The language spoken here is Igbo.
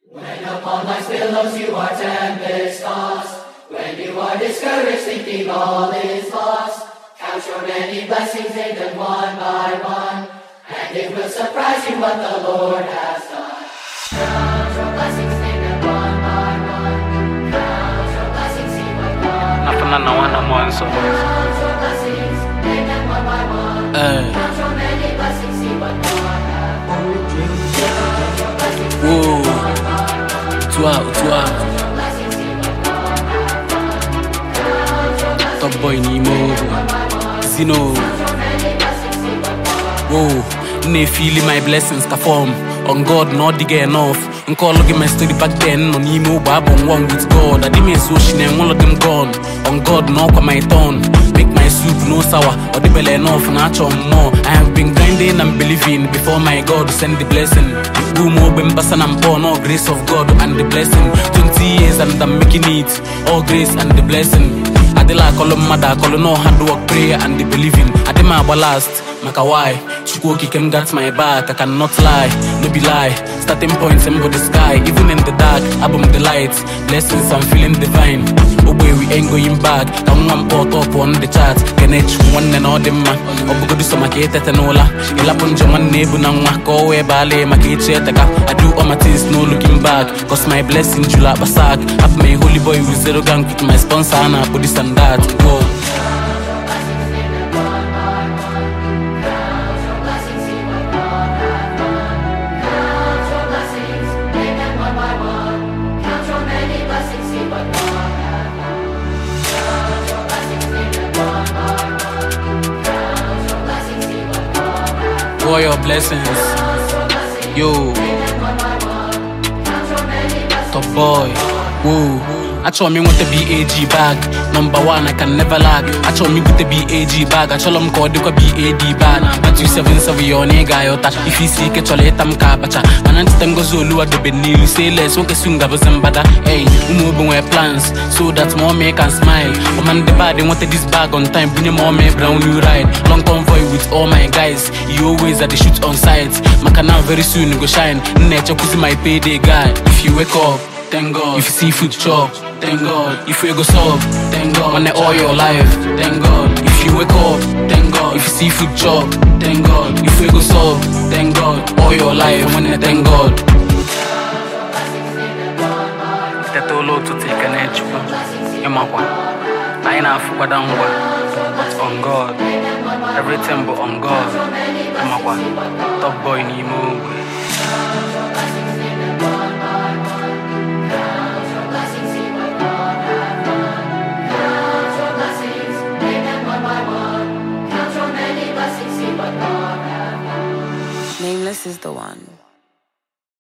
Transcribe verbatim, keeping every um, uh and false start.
When upon life's billows you are tempest-tossed, when you are discouraged thinking all is lost, count your many blessings, name them one by one, and it will surprise you what the Lord has done. Count your blessings, name them one by one, count your blessings, see what God has done. Count your blessings, name them one by one, count your many blessings, see what God has done. Whoa. Toi, toi. Top boy Nemo, Zino. Whoa, ne feeling my blessings perform. On God, not dig enough. And call looking my story back then. On Nemo, Bab on one with God. I didn't so she and one of them gone. On God, knock on my tongue. Make my soup no sour, or the belly enough, not on more. I have been grinding and believing before my God send the blessing. Boom, open basan and born, all grace of God and the blessing. Twenty years and I'm making it, all grace and the blessing. I did like call mother, call no hard work, prayer and the believing. I did my last, maka why? Chukoki came got my back, I cannot lie, no be lie. Starting points, I'm the sky, even in the dark, album the lights. Blessings, I'm feeling divine. Oh boy, we ain't going back. Come one port up on the chart. Can I choose one and all them man? Or go do some market at an ola. You'll up on your man neighbor and walk away ballet, market chetaka. I do all my things, no looking back. Cause my blessing, Jula Basak. Up my holy boy with zero gang with my sponsor and I put this and that. Whoa. For your blessings, yo, top boy, woo. I told me with the B A G bag, number one I can never lag. I told me with the B A G bag, I told him called the B A D bag. But you seven seven your nigga yota. If you see ke chole tam kabacha, and then go zulu at the benil. Say less, okay soon gabas and bada. Hey, moving with plans so that more me can smile. Oh man, the bad they wanted this bag on time. Bring more me brown new ride. Long convoy with all my guys. You always at the shoot on site. Makana very soon go shine. Nature cause my payday guy. If you wake up, thank God. If you see food chop, thank God. If you go sub, thank God. On the all your life, thank God. If you wake up, thank God. If you see food chop, thank God. If you go sub, thank God. All your life, when they thank God. That's all to take an edge. You know what? I ain't have what I'm but on God. Everything but on God. You know what? Top boy Nemo. Nameless is the one.